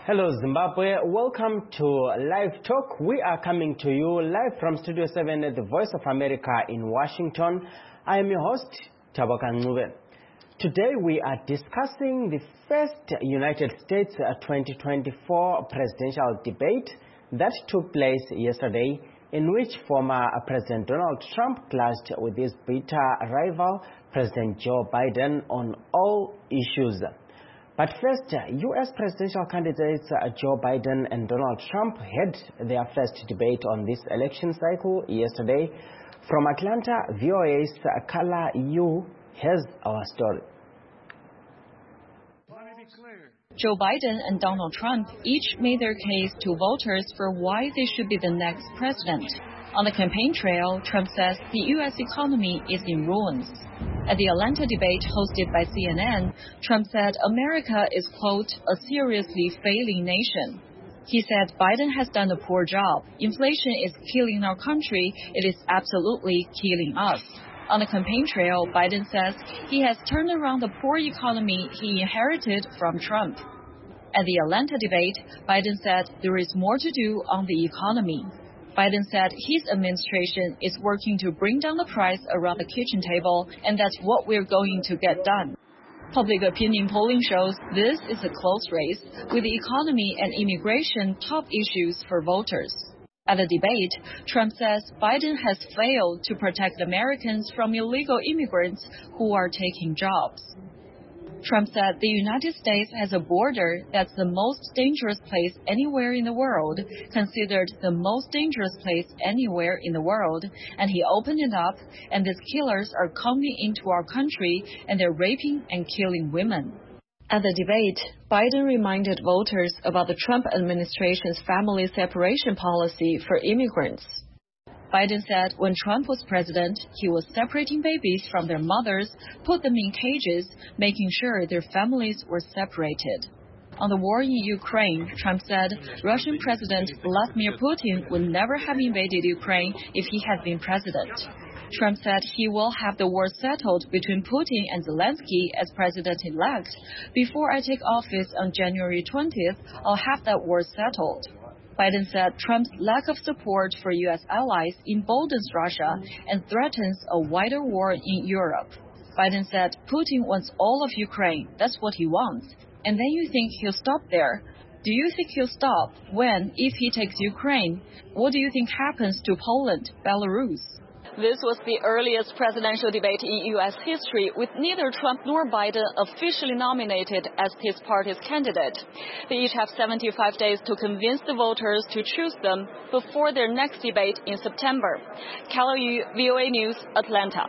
Hello Zimbabwe, welcome to Live Talk. We are coming to you live from Studio 7 at the Voice of America in Washington. I am your host, Tabaka Ncube. Today we are discussing the first United States 2024 presidential debate that took place yesterday, in which former President Donald Trump clashed with his bitter rival, President Joe Biden, on all issues. But first, U.S. presidential candidates Joe Biden and Donald Trump had their first debate on this election cycle yesterday. From Atlanta, VOA's Kala Yu has our story. Joe Biden and Donald Trump each made their case to voters for why they should be the next president. On the campaign trail, Trump says the U.S. economy is in ruins. At the Atlanta debate hosted by CNN, Trump said America is, quote, a seriously failing nation. He said Biden has done a poor job. Inflation is killing our country. It is absolutely killing us. On the campaign trail, Biden says he has turned around the poor economy he inherited from Trump. At the Atlanta debate, Biden said there is more to do on the economy. Biden said his administration is working to bring down the price around the kitchen table, and that's what we're going to get done. Public opinion polling shows this is a close race, with the economy and immigration top issues for voters. At the debate, Trump says Biden has failed to protect Americans from illegal immigrants who are taking jobs. Trump said the United States has a border that's the most dangerous place anywhere in the world, considered the most dangerous place anywhere in the world, and he opened it up, and these killers are coming into our country, and they're raping and killing women. At the debate, Biden reminded voters about the Trump administration's family separation policy for immigrants. Biden said when Trump was president, he was separating babies from their mothers, put them in cages, making sure their families were separated. On the war in Ukraine, Trump said Russian President Vladimir Putin would never have invaded Ukraine if he had been president. Trump said he will have the war settled between Putin and Zelensky as president-elect. Before I take office on January 20th, I'll have that war settled. Biden said Trump's lack of support for U.S. allies emboldens Russia and threatens a wider war in Europe. Biden said Putin wants all of Ukraine. That's what he wants. And then you think he'll stop there. Do you think he'll stop when, if he takes Ukraine? What do you think happens to Poland, Belarus? This was the earliest presidential debate in U.S. history, with neither Trump nor Biden officially nominated as his party's candidate. They each have 75 days to convince the voters to choose them before their next debate in September. Kala Yu, VOA News, Atlanta.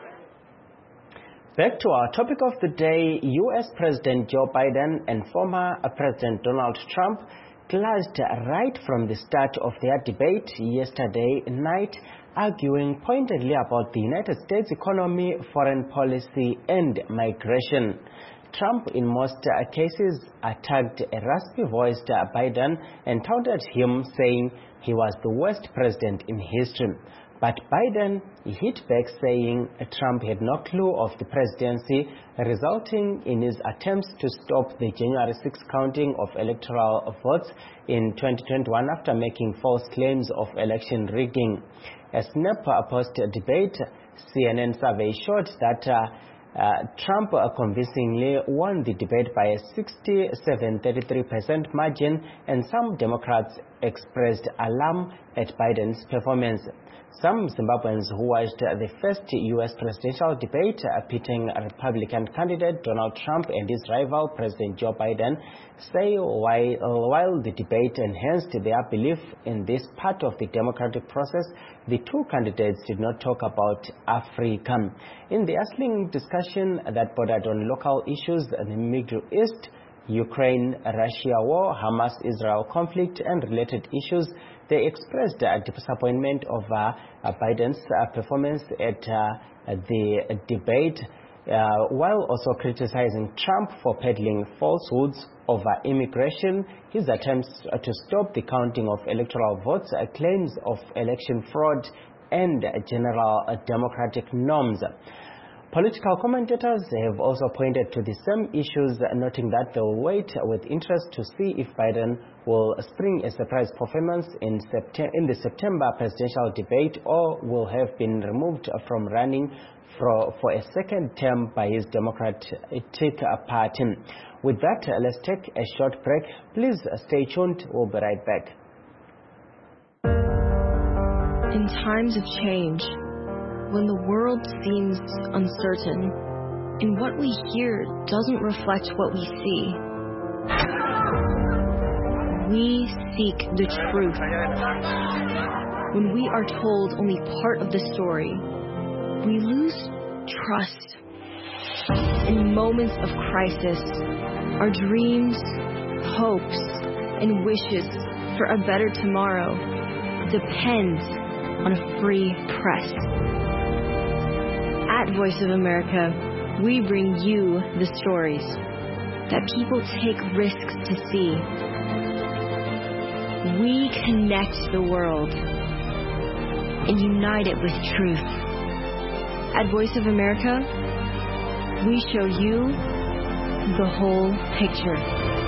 Back to our topic of the day, U.S. President Joe Biden and former President Donald Trump clashed right from the start of their debate yesterday night, arguing pointedly about the United States economy, foreign policy, and migration. Trump, in most cases, attacked a raspy-voiced Biden and taunted him, saying he was the worst president in history. But Biden hit back, saying Trump had no clue of the presidency, resulting in his attempts to stop the January 6 counting of electoral votes in 2021 after making false claims of election rigging. A snap post-debate CNN survey showed that Trump convincingly won the debate by a 67-33% margin, and some Democrats expressed alarm at Biden's performance. Some Zimbabweans who watched the first U.S. presidential debate pitting Republican candidate Donald Trump and his rival President Joe Biden say while the debate enhanced their belief in this part of the democratic process, the two candidates did not talk about Africa. In the Asling discussion that bordered on local issues in the Middle East, Ukraine-Russia war, Hamas-Israel conflict, and related issues, they expressed disappointment over Biden's performance at the debate, while also criticizing Trump for peddling falsehoods over immigration, his attempts to stop the counting of electoral votes, claims of election fraud, and general democratic norms. Political commentators have also pointed to the same issues, noting that they will wait with interest to see if Biden will spring a surprise performance in the September presidential debate or will have been removed from running for a second term by his Democratic Party. With that, let's take a short break. Please stay tuned. We'll be right back. In times of change, when the world seems uncertain and what we hear doesn't reflect what we see, we seek the truth. When we are told only part of the story, we lose trust. In moments of crisis, our dreams, hopes, and wishes for a better tomorrow depends on a free press. At Voice of America, we bring you the stories that people take risks to see. We connect the world and unite it with truth. At Voice of America, we show you the whole picture.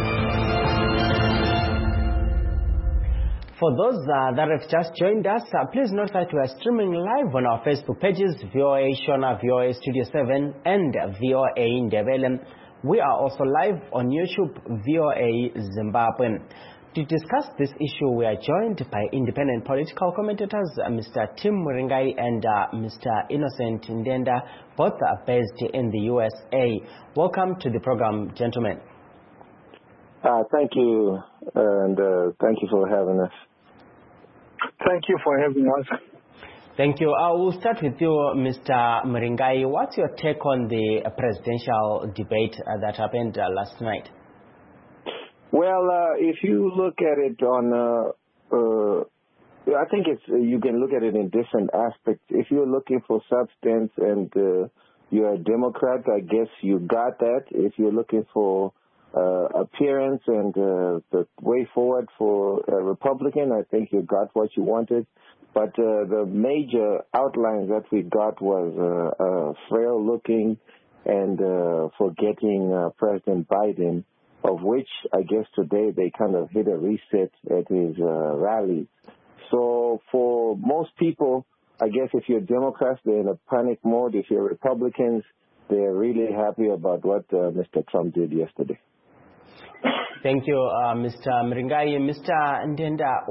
For those that have just joined us, please note that we are streaming live on our Facebook pages, VOA Shona, VOA Studio 7, and VOA Ndebele. We are also live on YouTube, VOA Zimbabwe. To discuss this issue, we are joined by independent political commentators, Mr. Tim Muringai and Mr. Innocent Ndenda, both are based in the USA. Welcome to the program, gentlemen. Thank you, and thank you for having us. Thank you for having us. Thank you. I will start with you, Mr. Muringai. What's your take on the presidential debate that happened last night? Well, if you look at it on, I think you can look at it in different aspects. If you're looking for substance and you're a Democrat, I guess you got that. If you're looking for appearance and the way forward for a Republican, I think you got what you wanted. But the major outlines that we got was frail looking and forgetting President Biden, of which I guess today they kind of hit a reset at his rally. So for most people, I guess if you're Democrats, they're in a panic mode. If you're Republicans, they're really happy about what Mr. Trump did yesterday. Thank you, Mr. Muringai. Mr. Ndenda,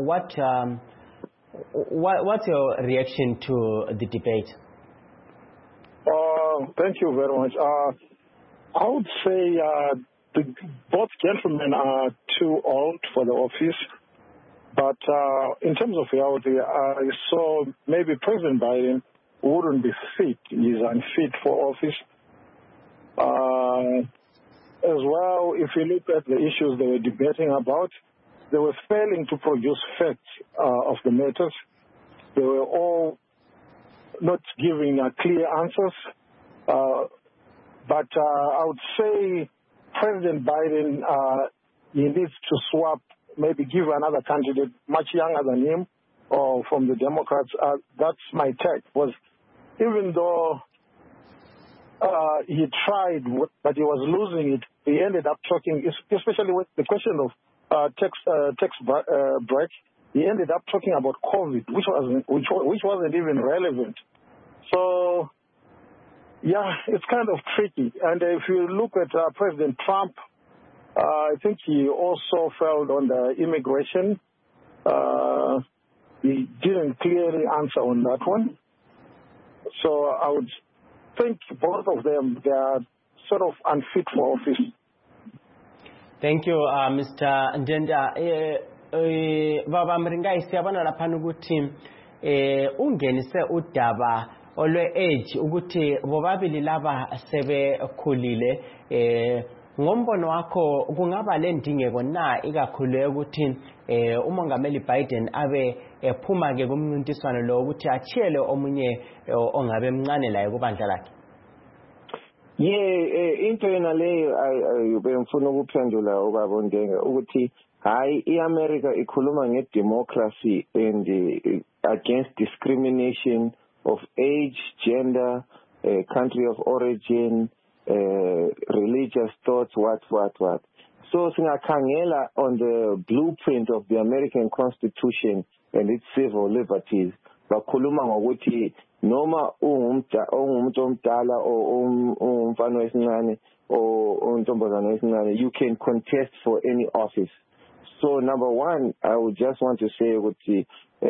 what's your reaction to the debate? Thank you very much. I would say both gentlemen are too old for the office. But in terms of reality, I saw maybe President Biden wouldn't be fit. He's unfit for office. As well, if you look at the issues they were debating about, they were failing to produce facts of the matters. They were all not giving clear answers. But I would say President Biden, he needs to swap, maybe give another candidate much younger than him or from the Democrats. That's my take. Was even though he tried, but he was losing it, he ended up talking, especially with the question of tax break. He ended up talking about COVID, which wasn't even relevant. So, yeah, it's kind of tricky. And if you look at President Trump, I think he also failed on the immigration. He didn't clearly answer on that one. So I would think both of them, they are sort of unfit for office. Thank you, Mr. Ndenda. Baba Muringai, siyabona lapha ukuthi ungenise udaba olwe-age ukuthi bobabili laba sebekhulile ngombono wakho kungaba le ndingeko na ikakhulu ukuthi umongameli Biden abe ephuma ke kumncintiswano lo ukuthi achiyele omunye ongabe mncane la kubandla lakhe? Into yena leyo bengifuna ukuphendula ubaba Ondenga ukuthi hayi iAmerica ikhuluma ngedemocracy and against discrimination of age, gender, country of origin, religious thoughts, what. So singakhangela on the blueprint of the American Constitution and its civil liberties, bakhuluma ngokuthi noma ungumuntu omdala or umfana wesincane or untombazana wesincane, you can contest for any office. So number one, I would just want to say ukuthi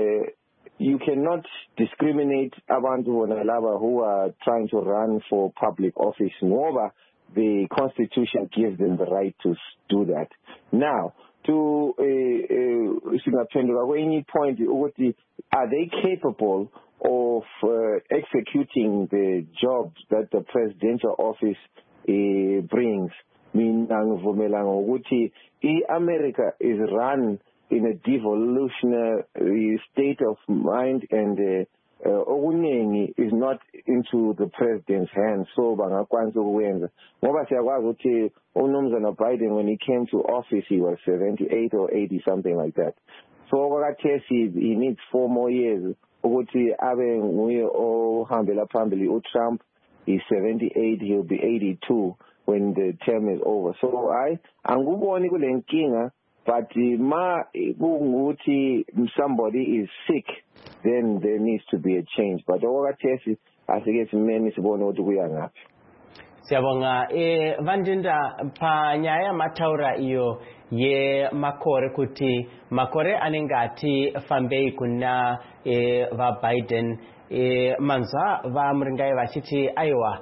you cannot discriminate abantu bonalaba who are trying to run for public office. Ngoba the Constitution gives them the right to do that. Now, to singaphenduka kwenye point ukuthi, are they capable of executing the jobs that the presidential office brings? Mina ngivumelana ukuthi America is run in a devolutionary state of mind, and okuningi is not into the president's hands, so bangakwanisa ukwenza ngoba siyakwazi ukuthi uMnumzana Biden, when he came to office, he was 78 or 80, something like that. So okathesi he needs 4 more years ukuthi abe nguye ohambela phambili. uTrump is 78, he'll be 82 when the term is over. So anguboni kule nkinga, but ma kungukuthi somebody is sick, then there needs to be a change. But okathesi asike simeni sibone ukuthi kuya ngaphi. Siyabonga Vandinda pa nyaya mataura iyo ye makore kuti makore anengati fambei kuna va Biden manza va mringai vachiti aiwa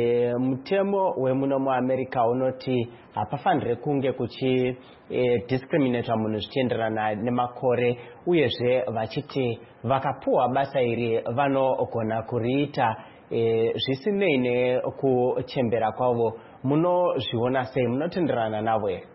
mutemo wemuno mu America unoti apafanire kunge kuchi discriminate munhu zvichienderana nemakore, uyezve vachiti vakapuwa basa iri vanogona kuriita zvisinei nekuchembera kwavo. Munozviona sei? Munotenderana navo here?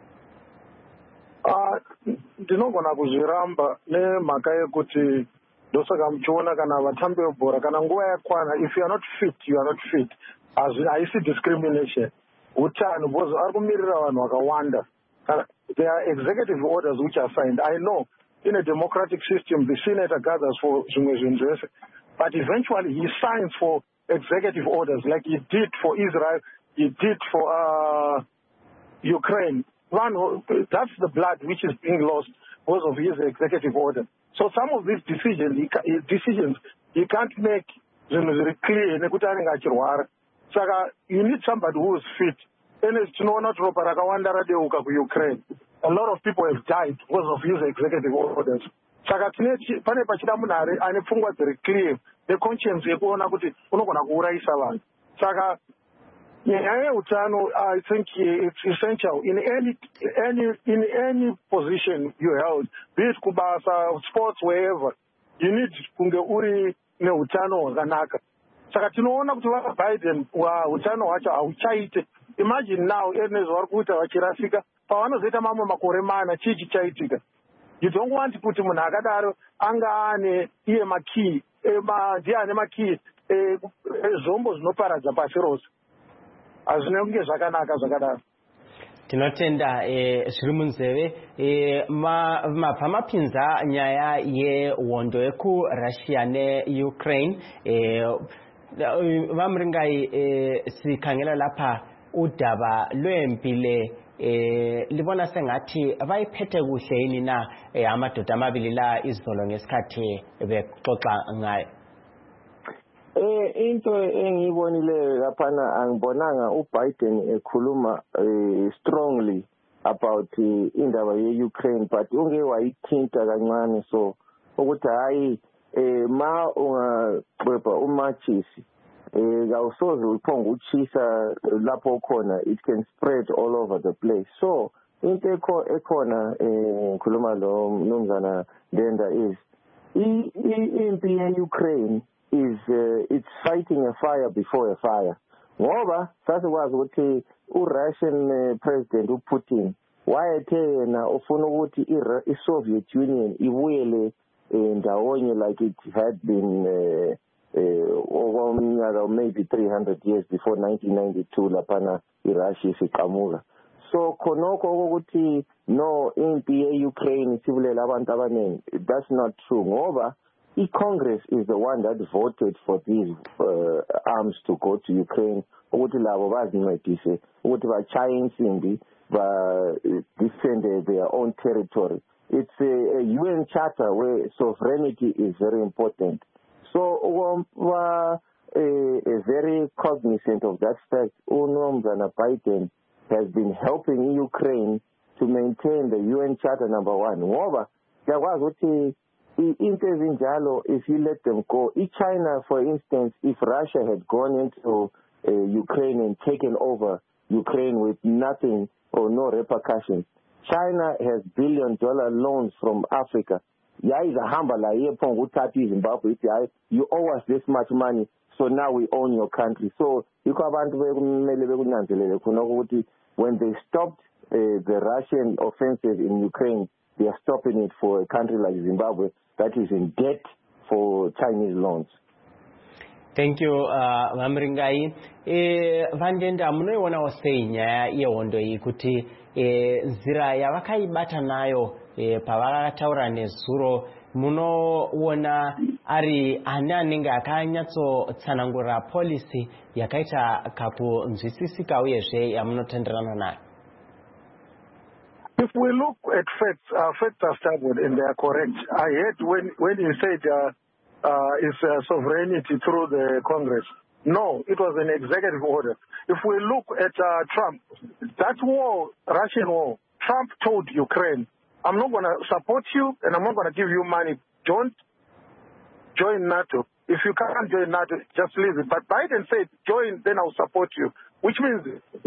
Ndinogona kuzviramba nemhaka yekuti ndosaka muchiona kana vatambi vebhora kana nguva yakwana, if you are not fit, you are not fit. Haisi discrimination. Utano because ari kumirira vanhu vakawanda. There are executive orders which are signed. I know in a democratic system the senator gathers for zvimwe zvinhu zvese, but eventually he signs for executive orders like he did for Israel, he did for Ukraine. That's the blood which is being lost because of his executive order. So some of these decisions he can't make very clear. Saka you need somebody who is fit. Tinoona ropa rakawanda radeuka kuUkraine. A lot of people have died because of his executive orders. Saka pane pachida munhu ane pfungwa dziri clear, the conscience yekuona kuti unogona kuuraisa vanhu. Saka nyaya yeutano, I think it's essential in any position you held, be it kubasa, sports, wherever. You need kunge uri neutano hwakanaka. Saka tinoona kuti Biden utano hwacho hauchaite. Imagine now nezvari kuita vachirasika pavanozoita mamwe makore mana chii chichaitika. You don't want kuti munhu akadaro anga ane iye makii ndiye ane makii ezvombo zvinoparadza pasi rose. Hazvine kunge zvakanaka zvakadaro. Tinotenda zviri munzeve pamapinza nyaya yehondo yekuRussia neUkraine. Vamringai sikhangela lapha udaba lwempile libona sengathi bayiphethe kuhle yini na amadoda amabili la izolo ngesikhathi bexoxa ngayo? Into engiyibonile laphana angibonanga uBiden ekhuluma strongly about indaba yeUkraine, but unge wayithinta kancane, so ukuthi hayi ma ungaqhweba umatshisi kawusoze uphonga uchisa lapho khona, it can spread all over the place. So into ekhona ngikhuluma lo mnumzana Ndenda is impi yeUkraine is it's fighting a fire before a fire. Ngoba sasikwazi ukuthi uRussian president uPutin wayethe yena ufuna ukuthi iSoviet Union ibuyele ndawonye like it had been maybe 300 years before 1992 lapana iRussia isiqamuka. So khonoko ukuthi no impi yeUkraine isibulela abantu abaningi, that's not true ngoba Congress is the one that voted for these arms to go to Ukraine. Ukuthi labo bazincedise ukuthi bachaye insimbi defend their own territory. It's a UN charter where sovereignty is very important. So very cognizant of that fact. Unomzana Biden has been helping Ukraine to maintain the UN Charter number 1. Ngoba yakwazi ukuthi into ezinjalo, if you let them go, China, for instance, if Russia had gone into Ukraine and taken over Ukraine with nothing or no repercussions, China has billion-dollar loans from Africa. You owe us this much money, so now we own your country. So when they stopped the Russian offensive in Ukraine, they are stopping it for a country like Zimbabwe that is in debt for Chinese loans. Thank you, Vamringai. Vandenda munoiona sei nyaya yehondo iyi kuti nzira yavakaibata nayo pavakataura nezuro, munoona ari ani anenge akanyatsotsanangura policy yakaita kakunzwisisika uyezve yamunotenderana nayo? If we look at facts, facts are stubborn and they are correct. I heard when you said it's sovereignty through the Congress. No, it was an executive order. If we look at Trump, that war, Russian war, Trump told Ukraine, I'm not going to support you and I'm not going to give you money. Don't join NATO. If you can't join NATO, just leave it. But Biden said, join, then I'll support you, which means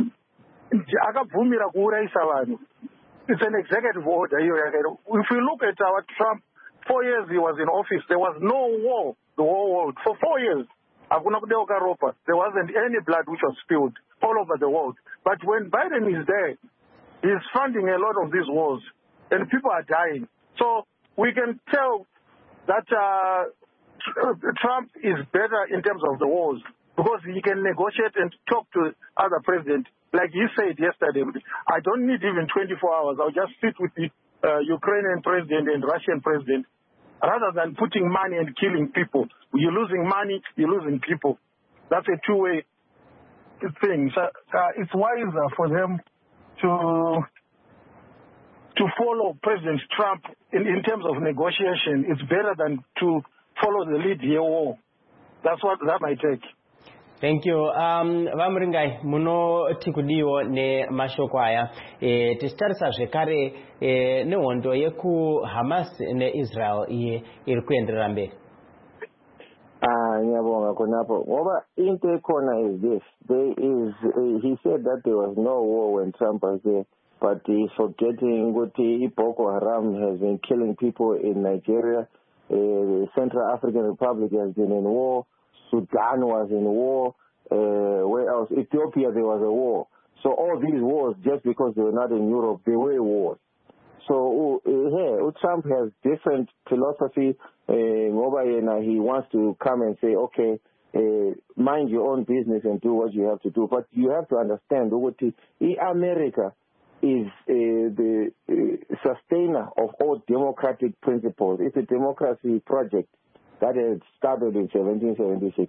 it's an executive order. If you look at our Trump, 4 years he was in office, there was no war. The war for 4 years. There wasn't any blood which was spilled all over the world. But when Biden is there, he's funding a lot of these wars, and people are dying. So we can tell that Trump is better in terms of the wars because he can negotiate and talk to other presidents. Like you said yesterday, I don't need even 24 hours. I'll just sit with the Ukrainian president and Russian president rather than putting money and killing people. You're losing money, you're losing people. That's a two-way thing. So, it's wiser for them to follow President Trump in terms of negotiation. It's better than to follow the lead here war. That might take. Thank you. Vamringai, muno tikudiwo ne mashoko aya. Tistarisa zvekare nehondo yeku Hamas ne Israel iri kuenderera mberi. Nyabonga konapo. Ngoba into ekhona is this. He said that there was no war when Trump was there, but he's forgetting ukuthi Boko Haram has been killing people in Nigeria. The Central African Republic has been in war. Sudan was in war. Where else? Ethiopia, there was a war. So all these wars, just because they were not in Europe, they were wars. So Trump has different philosophy. He wants to come and say, okay, mind your own business and do what you have to do. But you have to understand, America is the sustainer of all democratic principles. It's a democracy project that had started in 1776.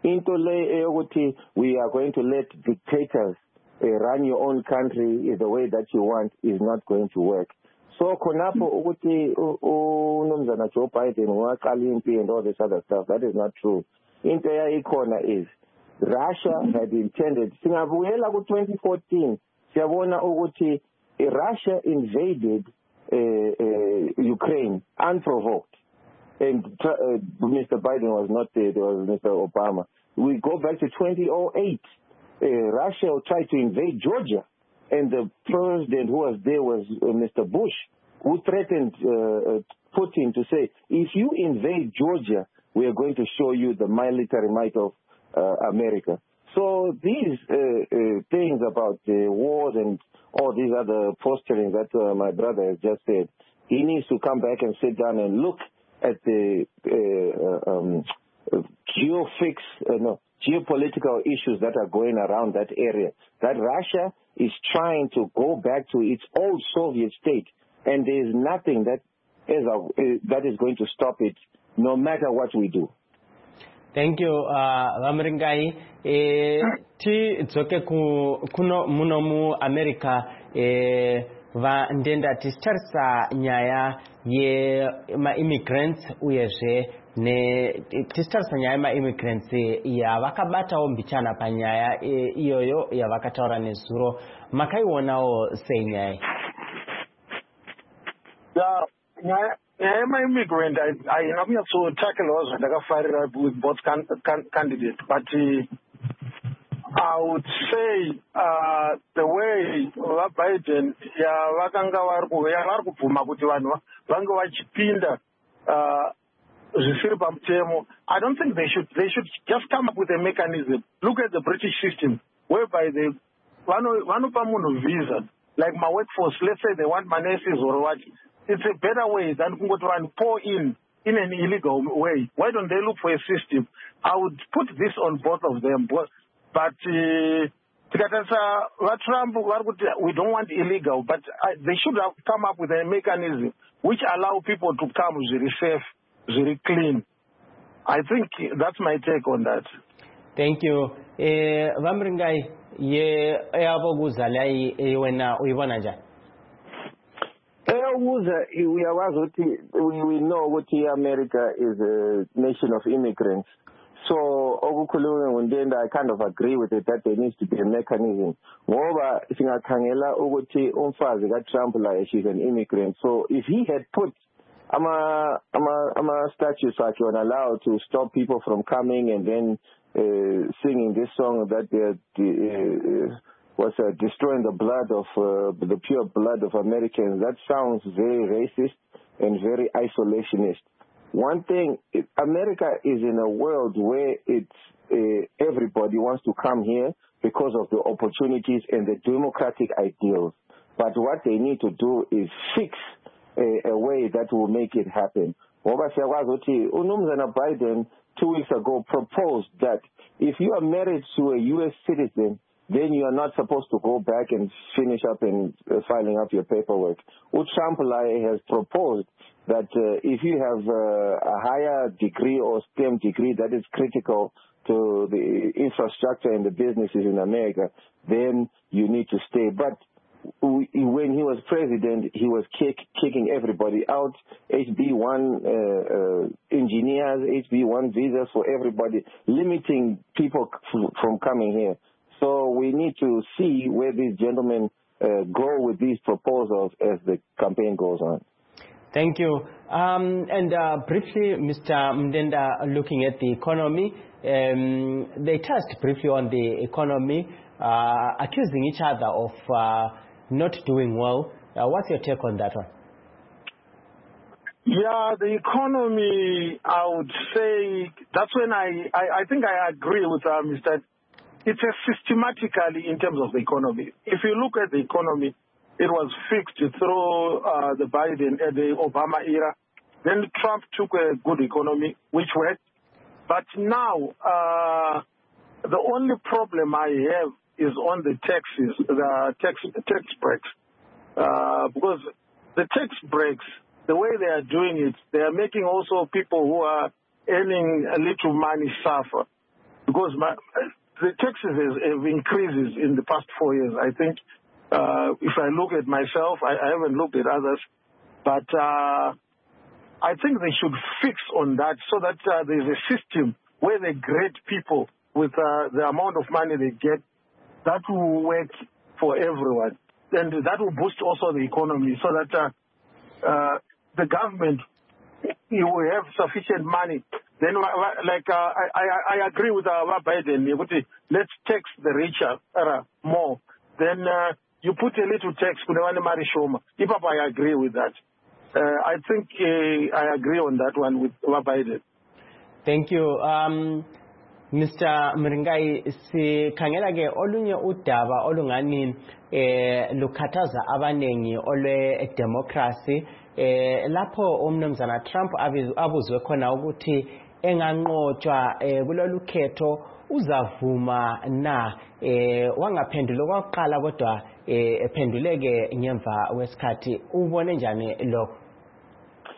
We are going to let dictators run your own country the way that you want is not going to work. So konapo unomzana Joe Biden and all this other stuff, that is not true. Into icona is Russia had intended. Singabuyela ku 2014. Siyabona ukuthi Russia invaded Ukraine unprovoked. And Mr. Biden was not there, there was Mr. Obama. We go back to 2008. Russia tried to invade Georgia, and the president who was there was Mr. Bush, who threatened Putin to say, if you invade Georgia, we are going to show you the military might of America. So these things about wars and all these other posturing that my brother has just said, he needs to come back and sit down and look at the geopolitical issues that are going around that area. That Russia is trying to go back to its old Soviet state, and there is nothing that is going to stop it no matter what we do. Thank you, Vamringai. Ti dzoke kuno muno mu America va ndenda tistarisa nyaya ye ma immigrants uyezve ne tistarisa nyaya ma immigrants ya vakabatawo mbichana panyaya iyoyo ya vakataura nezuro makaionawo sei nyaya? Yeah, I'm an immigrant. I have to tackle also with both candidates, but I would say the way Biden I don't think they should just come up with a mechanism. Look at the British system whereby they one visa like my workforce. Let's say they want Manesis or what. It's a better way than to pour in an illegal way. Why don't they look for a system? I would put this on both of them. But Trump, we don't want illegal, but they should have come up with a mechanism which allow people to come very safe, very clean. I think that's my take on that. Thank you. Vamringai, ye ayaboguzalai wena uibonanja. We know what America is a nation of immigrants. So I kind of agree with it that there needs to be a mechanism. Moreover, Trump, she's an immigrant. So if he had put statutes on allowed to stop people from coming and then singing this song that was destroying the blood of the pure blood of Americans. That sounds very racist and very isolationist. One thing, America is in a world where it's everybody wants to come here because of the opportunities and the democratic ideals. But what they need to do is fix a way that will make it happen. Biden 2 weeks ago proposed that if you are married to a U.S. citizen, then you are not supposed to go back and finish up and filing up your paperwork. Trump has proposed that if you have a higher degree or STEM degree that is critical to the infrastructure and the businesses in America, then you need to stay. But when he was president, he was kicking everybody out. HB1 engineers, HB1 visas for everybody, limiting people from coming here. So we need to see where these gentlemen go with these proposals as the campaign goes on. Thank you. And briefly, Mr. Mndenda, looking at the economy, they touched briefly on the economy, accusing each other of not doing well. What's your take on that one? Yeah, the economy, I would say, that's when I think I agree with Mr. It's a systematically in terms of the economy. If you look at the economy, it was fixed through the Biden and the Obama era. Then Trump took a good economy, which worked. But now, the only problem I have is on the taxes, the tax breaks. Because the tax breaks, the way they are doing it, they are making also people who are earning a little money suffer. Because the taxes have increases in the past 4 years. I think if I look at myself, I haven't looked at others, but I think they should fix on that so that there's a system where they grade people with the amount of money they get. That will work for everyone. And that will boost also the economy so that the government will have sufficient money. Then, like, I agree with Biden. Let's tax the richer more. Then you put a little tax. I agree with that. I think I agree on that one with Biden. Thank you. Mr. Mringai, sikhangela ke olunye udaba olungani lukhataza abanengi olwe democracy lapho umnumzana Trump abuzwe khona ukuthi enganqotshwa kulolu khetho uzavuma na wangaphendula okokuqala kodwa ephenduleke ngemva wesikhathi ubone njani lokho?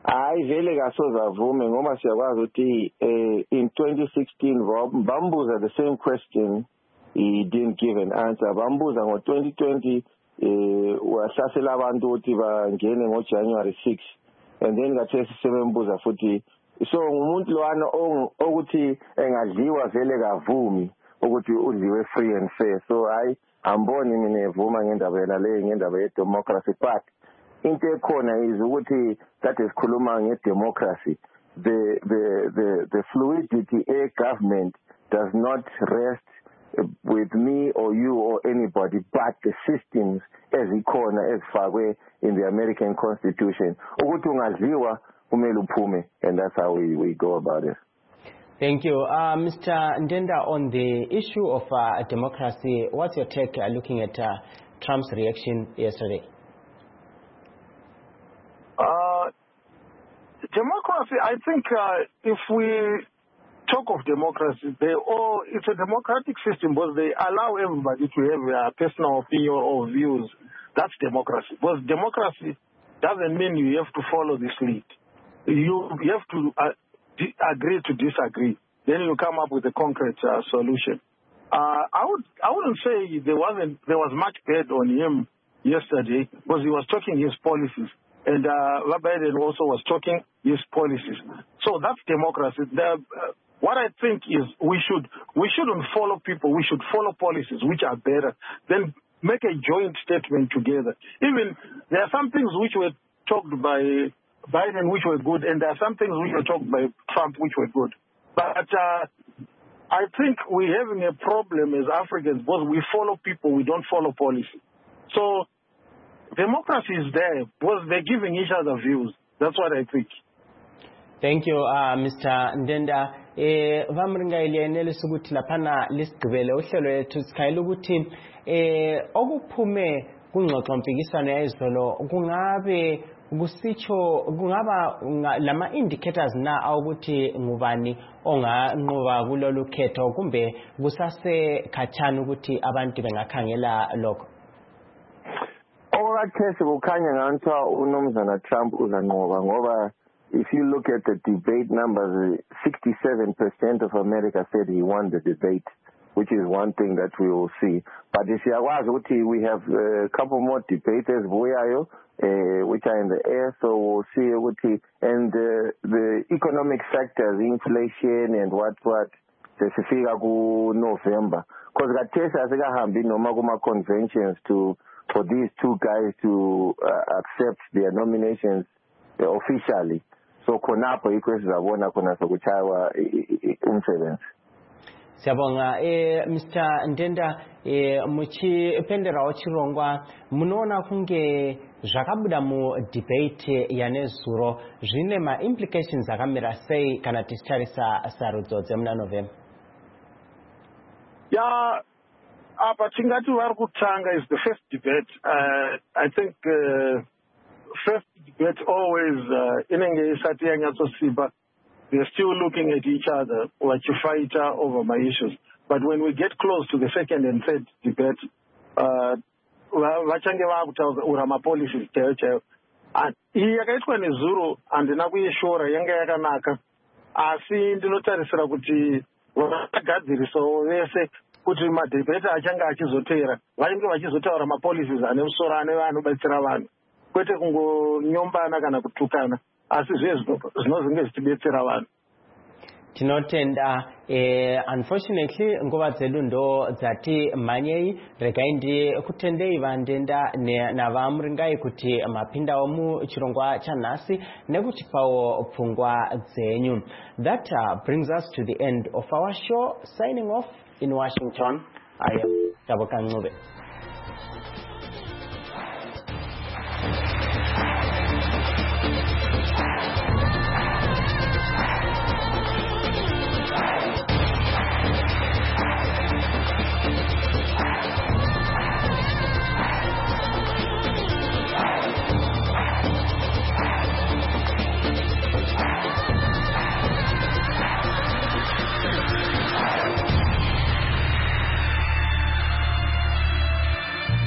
hayi vele kasoze avume ngoba siyakwazi ukuthi in 2016 bambuza the same question, he didn't give an answer. Bambuza ngo-2020 wahlasela abantu ukuthi bangene ngoJanuary 6, and then kathesi sebembuza futhi. So umuntu lowana okuthi engadliwa vele kavumi ukuthi udliwe free and fair. So hayi amboni mina evuma ngendaba yena leyo, ngendaba ye-democracy. But into ekhona is ukuthi that is khuluma nge-democracy. The fluidity e-government does not rest with me or you or anybody, but the systems ezikhona ezifakwe in the American Constitution. Ukuthi ungadliwa kumele uphume, and that's how we go about it. Thank you. Mr. Ndenda, on the issue of democracy, what's your take looking at Trump's reaction yesterday? Democracy, I think if we talk of democracy, it's a democratic system, but they allow everybody to have a personal opinion or views. That's democracy. But democracy doesn't mean you have to follow this lead. You have to agree to disagree. Then you come up with a concrete solution. I wouldn't say there was much bad on him yesterday because he was talking his policies, and Biden also was talking his policies. So that's democracy. What I think is we shouldn't follow people. We should follow policies which are better. Then make a joint statement together. Even there are some things which were talked by Biden which were good, and there are some things which were talked by Trump which were good. But I think we're having a problem as Africans because we follow people, we don't follow policy. So democracy is there because they're giving each other views. That's what I think. Thank you, Mr. Ndenda. Vamringa ilienele suguti lapana lisigibele uhlelo lethu sikhayela ukuthi okuphume kungxoxo mpikiswano yayizolo kungabe kungaba lama indicators na ukuthi ngubani onganqoba kulolu khetho kumbe kusase khathana ukuthi abantu bengakhangela lokho. Okathesi kukhanya ngathi uNomzana Trump uzanqoba ngoba if you look at the debate numbers, 67% of America said he won the debate, which is one thing that we will see. But if we have a couple more debaters, which are in the air, so we'll see. And the economic factors, inflation and what, sesifika ku November. Because kathesi asikahambi noma kuma conventions for these two guys to accept their nominations officially. So khonapho ikho sizabona khona sokuchaywa umsebenzi. Siyabonga Mr. Ndenda muchi pendera ochirongwa munoona kunge zvakabuda mu debate yanezuro zvine ma implications akamira sei kana tichitarisa sarudzo dzemuna November. Yeah, but tingati vari kutanga is the first debate. I think first debate always inenge isati yanyatsosiba. They're still looking at each other like a fighter over my issues. But when we get close to the second and third debate, vachange vakutaura mapolicies chaiwo. Iyi yakaitwa nezuro handina kuishora yanga yakanaka. Asi ndinotarisira kuti vakagadzirisawo vese kuti madebate achange achizotera vanenge vachizotaura mapolicies ane musoro anobatsira vanhu. Kwete kungonyombana kana kutukana. Asi zvinozenge zvichibetsera vanhu. Tinotenda unfortunately nguva dzedu ndo dzati manyei regai ndikutendei Vandenda navamuringai kuti mapindawo muchirongwa chanhasi nekutipawo pfungwa dzenyu. That brings us to the end of our show. Signing off in Washington, I am Taboka Ncube.